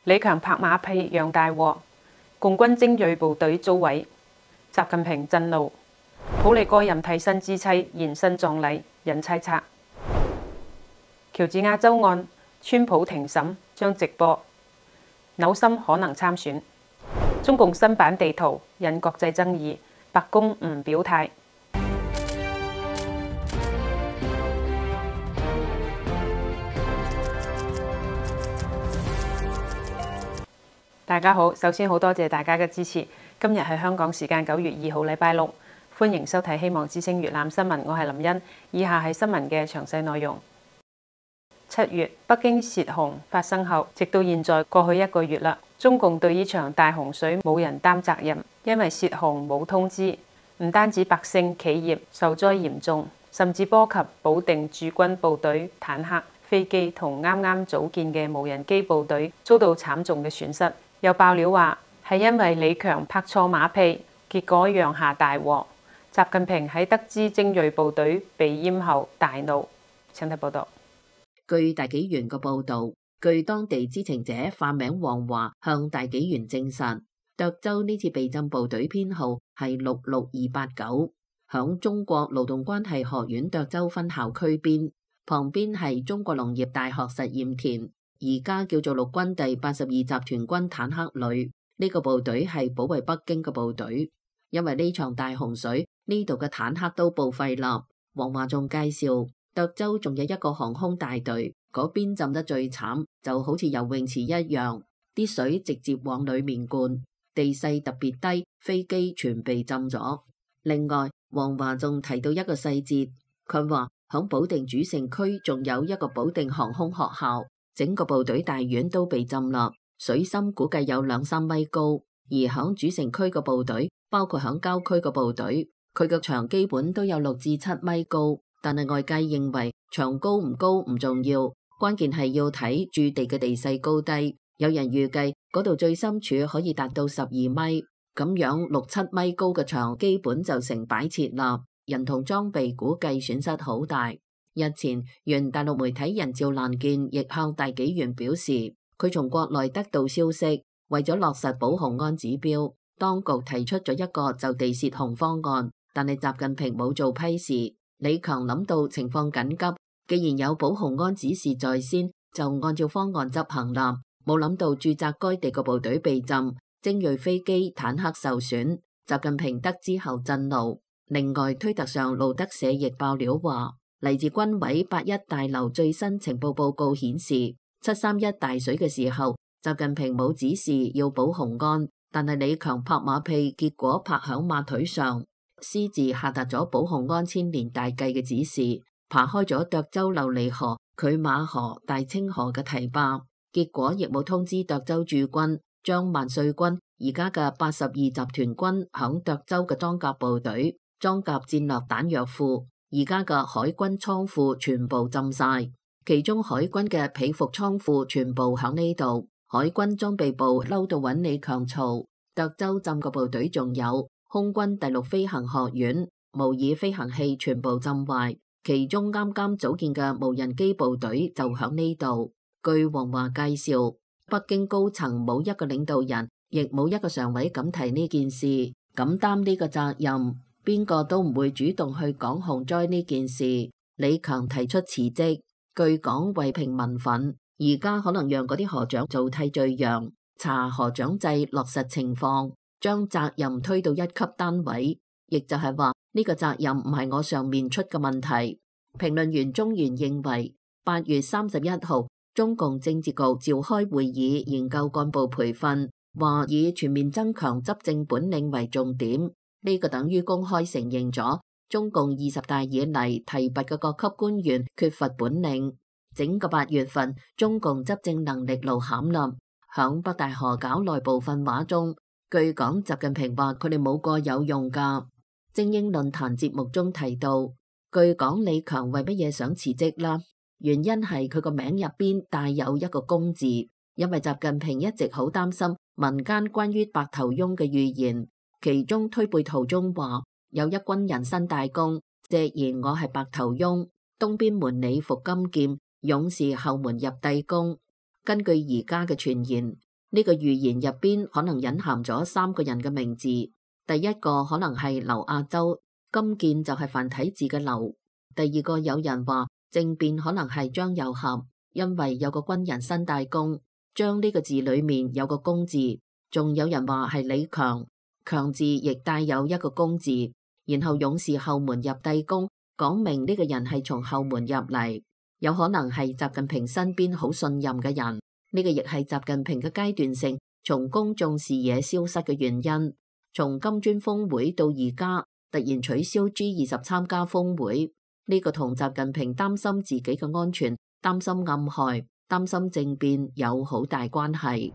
李強拍馬屁釀大禍，共軍精銳部隊遭毀，習近平震怒，普利戈任替身之妻現身葬禮，引猜測。喬治亞州案，川普庭審將直播，紐森可能參選。中共新版地圖引國際爭議，白宮唔表態。大家好，首先好多謝大家嘅支持。今日係香港時間9月2號，禮拜六，歡迎收睇希望之聲粵覽新聞，我係林茵。以下係新聞嘅詳細內容。7月北京洩洪發生後，直到現在過去1個月啦，中共對呢場大洪水冇人擔責任，因為洩洪冇通知，唔單止百姓企業受災嚴重，甚至波及保定駐軍部隊、坦克、飛機同啱啱組建嘅無人機部隊，遭到慘重嘅損失。又爆料話係因為李強拍錯馬屁，結果釀下大禍。習近平喺得知精銳部隊被淹後大怒。請睇報道。 據大紀元嘅報導，據當地知情者化名黃華向大紀元證實，涿州呢次被浸部隊編號係66289，響中國勞動關係學院涿州分校區邊，旁邊係中國農業大學實驗田。而家叫做陸軍第82集團軍坦克旅，呢個部隊係保衛北京嘅部隊。因為呢場大洪水，呢度嘅坦克都報廢啦。黃華仲介紹，涿州仲有一個航空大隊，嗰邊浸得最慘，就好似游泳池一樣，啲水直接往裏面灌，地勢特別低，飛機全被浸咗。另外，黃華仲提到一個細節，佢話響保定主城區仲有一個保定航空學校。整個部隊大院都被浸啦，水深估計有2-3米高。而響主城區嘅部隊，包括響郊區嘅部隊，佢嘅牆基本都有6至7米高。但係外界認為牆高唔高唔重要，關鍵係要睇駐地嘅地勢高低。有人預計嗰度最深處可以達到12米，咁樣6-7米高嘅牆基本就成擺設啦，人同裝備估計損失好大。日前，原大陸媒體人趙蘭健亦向大紀元表示，佢從國內得到消息，為咗落實保雄安指標，當局提出咗一個就地洩洪方案，但係習近平冇做批示。李強諗到情況緊急，既然有保雄安指示在先，就按照方案執行啦。冇諗到駐紮該地嘅部隊被浸，精銳飛機、坦克受損。習近平得知後震怒。另外，推特上路德社亦爆料話，嚟自軍委81大樓最新情報報告顯示，731大水嘅時候，習近平冇指示要保雄安，但係李強拍馬屁，結果拍響馬腿上，私自下達咗保雄安千年大計嘅指示，爬開咗涿州琉璃河、拒馬河、大清河嘅堤壩，結果亦冇通知涿州駐軍將萬歲軍而家嘅82集團軍響涿州嘅裝甲部隊、裝甲戰略彈藥庫、而家嘅海軍倉庫全部浸晒，其中海軍嘅被服倉庫全部響呢度。海軍裝備部嬲到揾李強嘈。涿州浸嘅部隊仲有空軍第6飛行學院，模擬飛行器全部浸壞，其中啱啱組建嘅無人機部隊就響呢度。據黃華介紹，北京高層冇一個領導人，亦冇一個常委敢提呢件事，敢擔呢個責任。邊個都唔會主動去講洪災呢件事。李強提出辭職，據講為平民憤，而家可能讓嗰啲河長做替罪羊，查河長制落實情況，將責任推到1級單位，亦就係話呢個責任唔係我上面出嘅問題。評論員中原認為，8月31號中共政治局召開會議研究幹部培訓，話以全面增強執政本領為重點。呢個等於公開承認咗中共20大以嚟提拔嘅各級官員缺乏本領。整個8月份，中共執政能力露餡啦。響北戴河搞內部訓話中，據講習近平話佢哋冇個有用㗎。精英論壇節目中提到，據講李強為乜嘢想辭職啦？原因係佢個名入邊帶有一個公字，因為習近平一直好擔心民間關於白頭翁嘅預言。其中推背圖中話有一軍人申大公，直言我係白頭翁，東邊門裏伏金劍，勇士後門入帝宮。根據而家嘅傳言， 呢個預言入邊可能隱含咗3個人嘅名字。第一個可能係劉亞洲，金鍵就係繁體字嘅劉。第二個有人話政變可能係張又俠，因為有個軍人新大公，張呢個字裏面有個公字。仲有人話係李強，強字亦帶有一個公字。然後勇士後門入帝宮，講明呢個人係從後門入嚟，有可能係習近平身邊好信任嘅人。呢個亦係習近平嘅階段性從公眾視野消失嘅原因。從金磚峰會到而家突然取消 G20 參加峰會，呢個同習近平擔心自己嘅安全、擔心暗害、擔心政變有好大關係。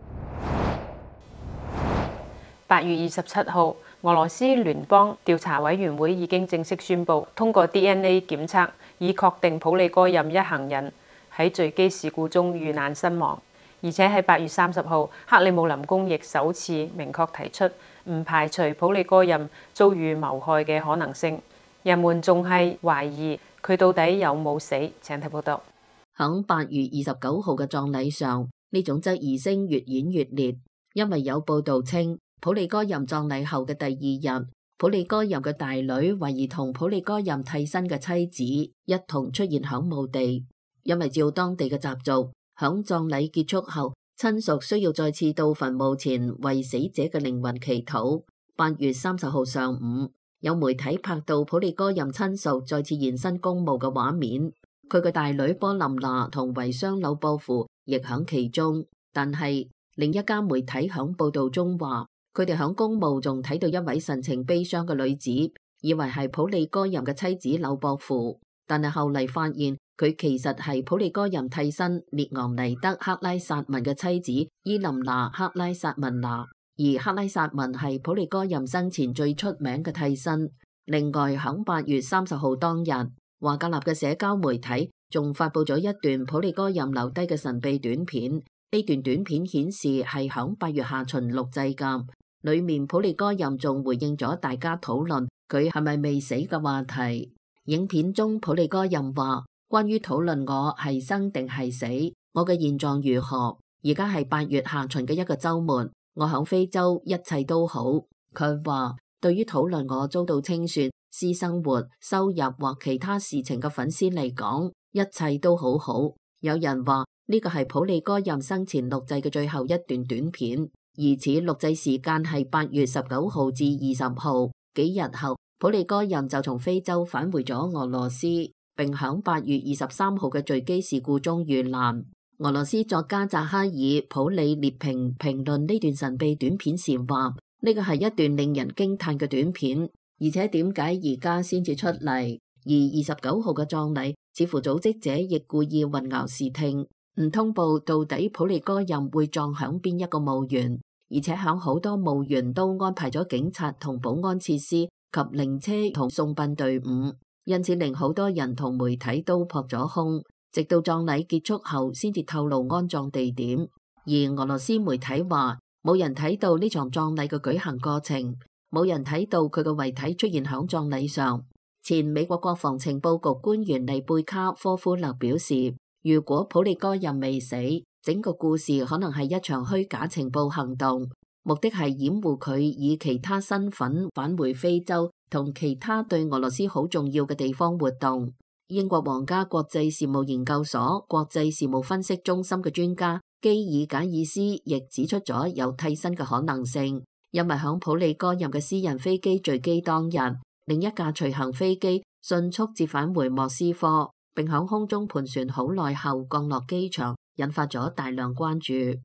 8月27號，俄羅斯聯邦調查委員會已經正式宣布通過 DNA 檢測，以確定普里戈任一行人喺墜機事故中遇難身亡。而且喺8月30號，克里姆林宮亦首次明確提出唔排除普里戈任遭遇謀害嘅可能性。人們仲係懷疑佢到底有冇死。請睇報道。 喺8月29號嘅葬禮上，呢種質疑聲越演越烈，因為有報道稱普里戈任葬禮後嘅第2日，普里戈任嘅大女懷疑同普里戈任替身嘅妻子一同出現響墓地，因為照當地嘅習俗，響葬禮結束後，親屬需要再次到墳墓前為死者嘅靈魂祈禱。8月30號上午，有媒體拍到普里戈任親屬再次現身公墓嘅畫面，佢嘅大女波琳娜同遺孀柳波夫亦響其中。但係另一家媒體響報道中話，佢哋響公墓仲睇到一位神情悲傷嘅女子，以為係普里戈任嘅妻子柳波夫，但係後嚟發現佢其實係普里戈任替身列昂尼德克拉薩文嘅妻子伊琳娜克拉薩文娜，而克拉薩文係普里戈任生前最出名嘅替身。另外響8月30號當日，華格納嘅社交媒體仲發佈咗一段普里戈任留低嘅神秘短片，呢段短片顯示係響8月下旬錄製㗎，裏面普里戈任仲回應咗大家討論佢係咪未死嘅話題。影片中普里戈任話，關於討論我係生定係死，我嘅現狀如何，而家係8月下旬嘅一個週末，我響非洲一切都好。佢話對於討論我遭到清算、私生活、收入或其他事情嘅粉絲嚟講，一切都好好。有人話呢個係普里戈任生前錄製嘅最後一段短片，而此錄製時間係8月19號至20號，幾日後普里戈任就從非洲返回咗俄羅斯，並響8月23號嘅墜機事故中遇難。俄羅斯作家扎哈爾普里列平評論呢段神秘短片時話，呢個係一段令人驚嘆嘅短片，而且點解而家先至出嚟？而29號嘅葬禮似乎組織者亦故意混淆視聽，唔通報到底普里戈任會葬響邊一個墓園，而且響好多墓園都安排咗警察同保安設施及靈車同送殯隊伍，因此令好多人同媒體都撲咗空，直到葬禮結束後先至透露安葬地點。而俄羅斯媒體話，冇人睇到呢場葬禮嘅舉行過程，冇人睇到佢嘅遺體出現響葬禮上。前美國國防情報局官員尼貝卡科夫勒表示，如果普里戈任未死，整個故事可能係一場虛假情報行動，目的係掩護佢以其他身份返回非洲同其他對俄羅斯好重要嘅地方活動。英國皇家國際事務研究所國際事務分析中心嘅專家基爾簡爾斯亦指出咗有替身嘅可能性，因為響普里戈任嘅私人飛機墜機當日，另一架隨行飛機迅速折返回莫斯科，並響空中盤旋好耐後降落機場，引發咗大量關注。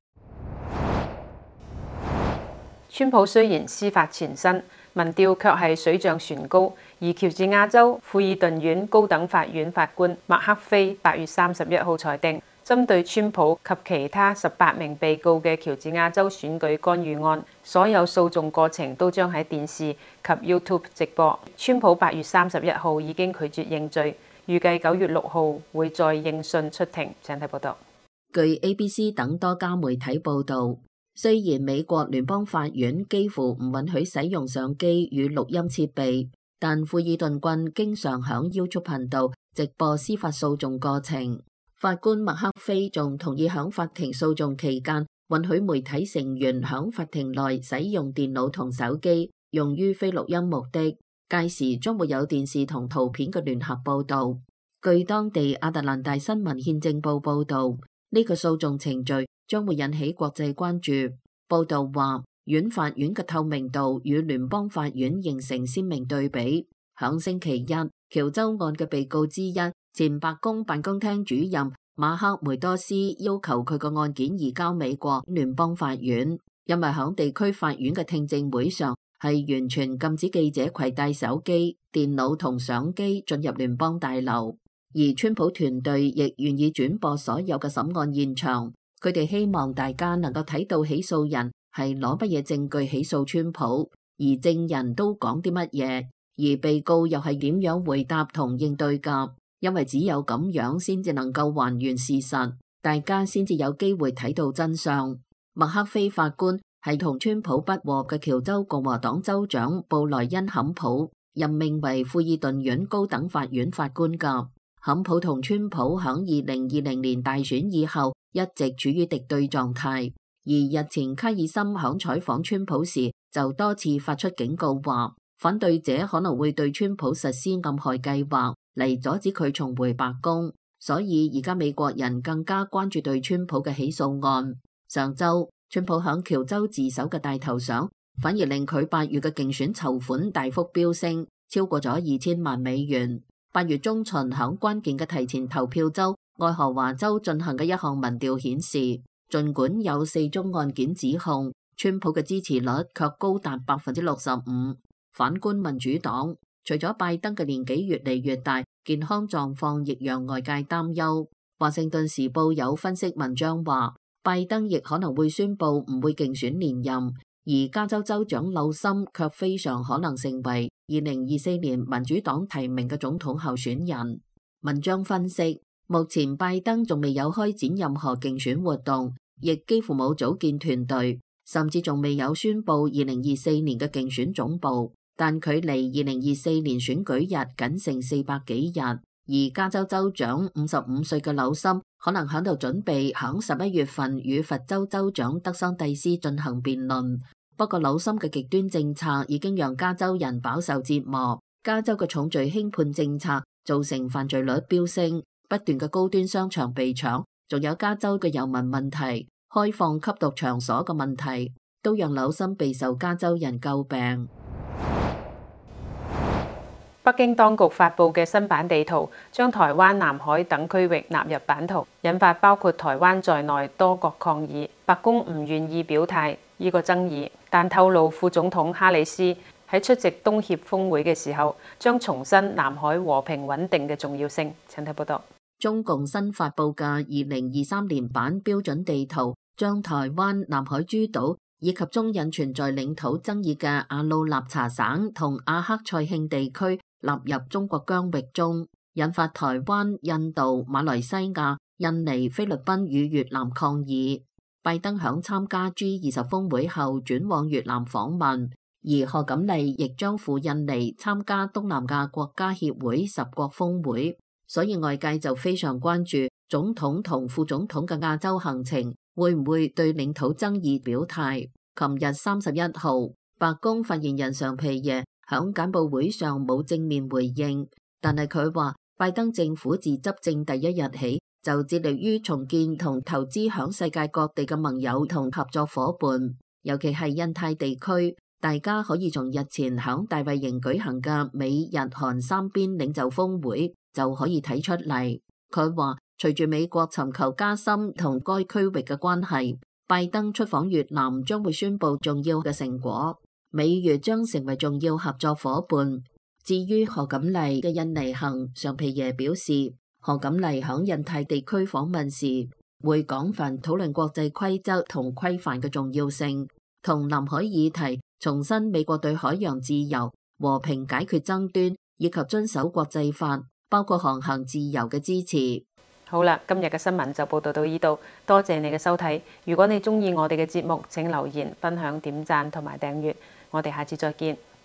川普雖然司法纏身，民調卻係水漲船高，而喬治亞州富爾頓縣高等法院法官麥克菲8月31號裁定，針對川普及其他18名被告嘅喬治亞州選舉干預案，所有訴訟過程都將喺電視及 YouTube 直播。川普8月31號已經拒絕認罪，預計9月6號會再應訊出庭。請睇報道。 據 ABC 等多家媒體報導，雖然美國聯邦法院幾乎唔允許使用相機與錄音設備，但富爾頓郡經常響 YouTube 頻道直播司法訴訟過程。法官麥克菲仲同意響法庭訴訟期間允許媒體成員響法庭內使用電腦同手機，用於非錄音目的。屆時將會有電視同圖片嘅聯合報導。據當地亞特蘭大新聞憲政報報導，呢個訴訟程序將會引起國際關注。報導話，縣法院嘅透明度與聯邦法院形成鮮明對比。響星期一，喬州案嘅被告之一，前白宮辦公廳主任馬克梅多斯要求佢個案件移交美國聯邦法院，因為響地區法院嘅聽證會上係完全禁止記者攜帶手機、電腦同相機進入聯邦大樓。而川普團隊亦願意轉播所有嘅審案現場，佢哋希望大家能夠睇到起訴人係攞乜嘢證據起訴川普，而證人都講啲乜嘢，而被告又係點樣回答同應對㗎。因為只有咁樣先至能夠還原事實，大家先至有機會睇到真相。麥克菲法官係同川普不和嘅喬州共和黨州長布萊恩坎普任命為富爾頓縣高等法院法官㗎。坎普同川普響2020年大選以後一直處於敵對狀態，而日前卡爾森響採訪川普時就多次發出警告話，反對者可能會對川普實施暗害計劃嚟阻止佢重回白宮，所以而家美國人更加關注對川普嘅起訴案。上週川普響喬州自首嘅大頭相，反而令佢8月嘅競選籌款大幅飆升，超過咗2000萬美元。8月中旬響關鍵嘅提前投票州愛荷華州進行嘅一項民調顯示，儘管有4宗案件指控，川普嘅支持率卻高達65%。反觀民主黨，除咗拜登嘅年紀越嚟越大，健康狀況亦讓外界擔憂。華盛頓時報有分析文章話，拜登亦可能會宣布唔會競選連任，而加州州長紐森卻非常可能成為2024年民主黨提名嘅總統候選人。文章分析，目前拜登仲未有開展任何競選活動，亦幾乎冇組建團隊，甚至仲未有宣布2024年嘅競選總部。但距離2024年選舉日僅剩400幾日，而加州州長55歲嘅紐森可能喺度準備喺11月份與佛州州長德桑蒂斯進行辯論。不過紐森嘅極端政策已經讓加州人飽受折磨，加州嘅重罪輕判政策造成犯罪率飆升，不斷嘅高端商場被搶，仲有加州嘅遊民問題、開放吸毒場所嘅問題，都讓紐森備受加州人詬病。 北京當局發布嘅新版地圖將台灣、南海等區域納入版圖，引發包括台灣在內多國抗議。白宮唔願意表態呢個爭議，但透露副總統哈里斯喺出席東協峰會嘅時候，將重申南海和平穩定嘅重要性。請睇報道。 中共新發布嘅2023年版標準地圖，將台灣、南海諸島以及中印存在領土爭議嘅阿魯納查省同阿克賽慶地區納入中國疆域中，引發台灣、印度、馬來西亞、印尼、菲律賓與越南抗議。拜登響參加 G20 峰會後轉往越南訪問，而賀錦麗亦將赴印尼參加東南亞國家協會10國峰會，所以外界就非常關注總統同副總統嘅亞洲行程會唔會對領土爭議表態。琴日31號，白宮發言人尚皮耶響簡報會上冇正面回應，但係佢話拜登政府自執政第一日起就致力於重建同投資響世界各地嘅盟友同合作夥伴，尤其係印太地區。大家可以從日前響大衛營舉行嘅美日韓三邊領袖峰會就可以睇出嚟。佢話隨住美國尋求加深同該區域嘅關係，拜登出訪越南將會宣布重要嘅成果，美越將成為重要合作夥伴。至於賀錦麗嘅印尼行，尚皮耶表示，賀錦麗響印太地區訪問時會廣泛討論國際規則同規範嘅重要性，同南海議題重申美國對海洋自由、和平解決爭端以及遵守國際法，包括航行自由嘅支持。 好啦，今日嘅新聞就報道到呢度，多謝你嘅收睇。如果你鍾意我哋嘅節目，請留言、分享、點讚同埋訂閱。我哋下次再見。